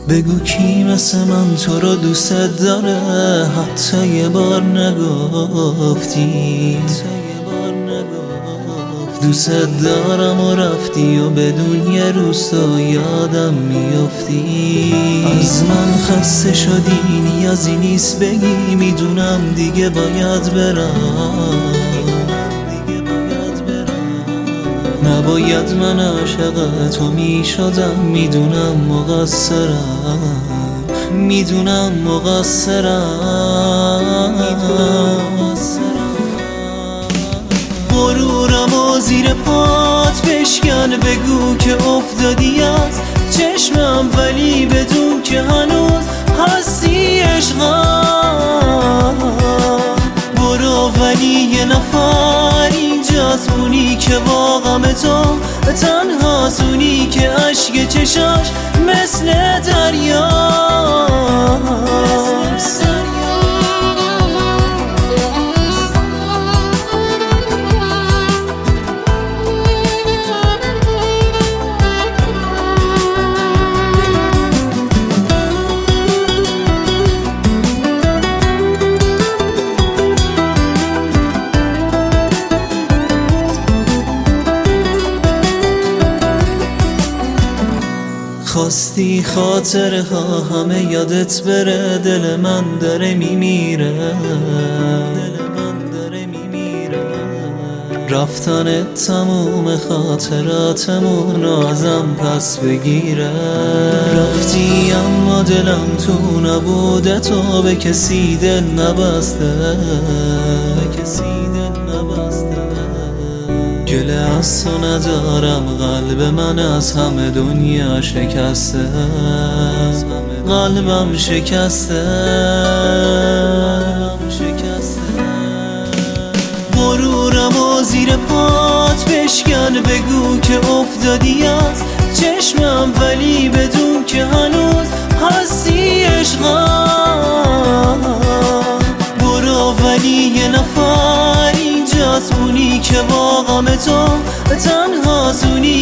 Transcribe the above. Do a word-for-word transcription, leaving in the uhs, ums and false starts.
بگو کی مثل من تو رو دوست داره، حتی یه بار نگفتی دوست دارم و رفتی و بدون یه روز تو یادم میافتی. از من خسته شدی نیازی نیست بگی، میدونم دیگه باید برم، نباید من عاشق تو میشدم، میدونم مقصرم، میدونم مقصرم. غرورم و زیر پات بشکن، بگو که افتادی از چشمم، ولی بدون که هنوز هستی عشقم. برو ولی یه نفر اینجاست، اونی که با غم تو تنهاست، اونی که اشک چشاش مثل دریاست. خواستی خاطره ها همه یادت بره، دل من داره میمیره، رفتن تموم خاطراتمون ازم پس بگیره. رفتی اما دلم تو نبوده، تو به کسی دل نبسته، گله از تو ندارم، قلب من از همه دنیا شکسته، قلبم شکسته. غرورم و زیر پات بشکن، بگو که افتادی از چشمم، ولی بدون که هنوز هستی عشقم. برو ولی یه نفر اینجاست، اونی که با غم تو تنهاست، اونی